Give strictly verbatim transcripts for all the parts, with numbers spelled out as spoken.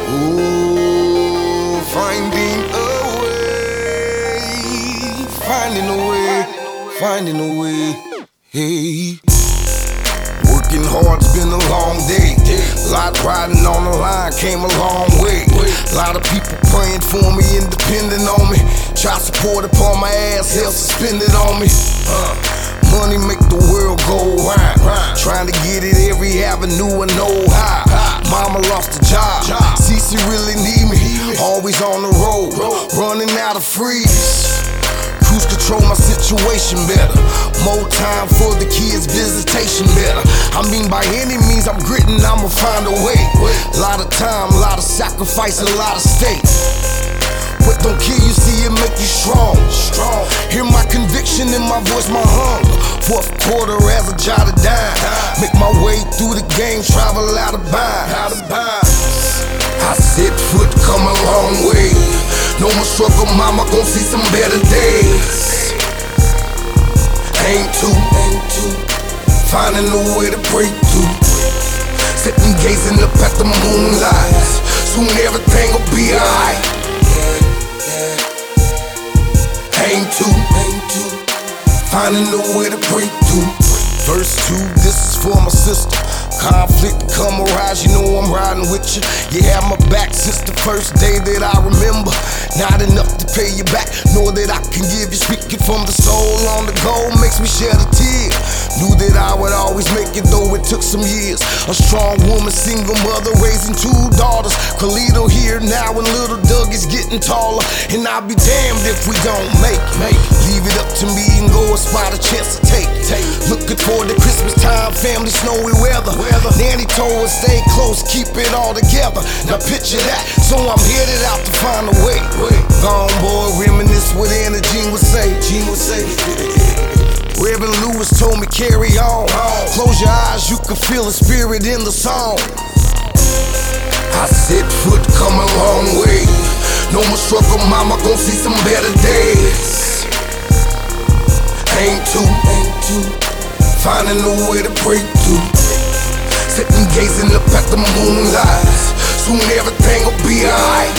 Ooh, finding a way, finding a way, finding a way. Hey, working hard's been a long day. Lot riding on the line, came a long way. Lot of people praying for me and depending on me. Child support upon my ass, hell suspended on me. Uh, money make the world go round. Trying to get it every avenue and know how. Mama lost a job, Cece really need me. Always on the road, running out of freeze. Cruise control my situation better. More time for the kids, visitation better. I mean by any means I'm gritting, I'ma find a way. Lot of time, lot of sacrifice, a lot of stake. What don't kill you, see it make you strong. Strong. Hear my conviction in my voice, my hunger. Fourth quarter as a jot of dime. Make my way through the game, travel out of bounds. Out of bounds. I set foot, come a long way. No more struggle, mama gon' see some better days. Aim to, aim to, finding a way to break through. Sitting gazing up at the moonlight. Soon everything will be alright. Aim to, aim to, finding a way to break through. Verse two, this is for my sister. Conflict, come arise, you know I'm riding with you. You had my back since the first day that I remember. Not enough to pay you back, know that I can give you. Speaking from the soul on the go makes me shed a tear. Knew that I would always make it, though it took some years. A strong woman, single mother, raising two daughters. Carlito here now and little Doug is getting taller. And I'll be damned if we don't make it. Make it. Leave it up to me and go and spot a chance to take. take. Looking forward to Christmas time, family, snowy weather. weather. Nanny told us stay close, keep it all together. Now picture that, so I'm headed out to find a way. Gone boy, reminisce what Anna Jean would say. Jean would say. Reverend Lewis told me carry on. Close your eyes, you can feel the spirit in the song. I set foot, come a long way. No more struggle, mama gon' see some better days. Aim to, aim to, finding a way to break through. Sitting gazing up at the moonlight. Soon everything will be alright.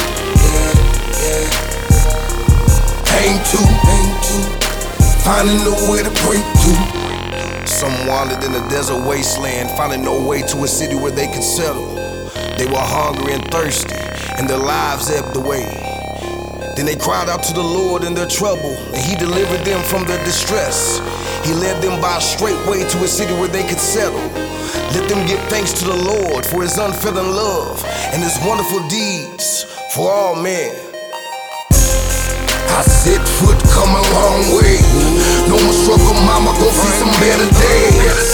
Aim to, aim to, finding a way to break through. Some wandered in a desert wasteland, finding no way to a city where they could settle. They were hungry and thirsty, and their lives ebbed away. Then they cried out to the Lord in their trouble, and He delivered them from their distress. He led them by a straight way to a city where they could settle. Let them give thanks to the Lord for His unfailing love and His wonderful deeds for all men. I set foot, come a long way. No more struggle, mama gon' see some better days.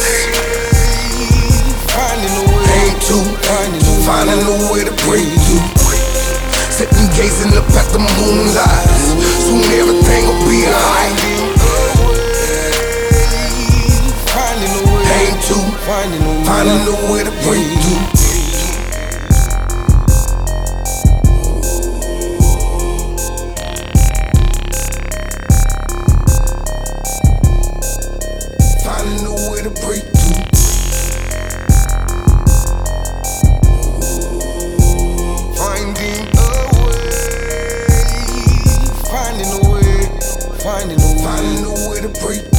Aim to, finding a way to break through. Sitting gazing up at the moonlight. Soon everything will be alright. Aim to, finding a way to break through. Finding a way to break through. Finding a way, finding a way, finding a way, finding a way to break through.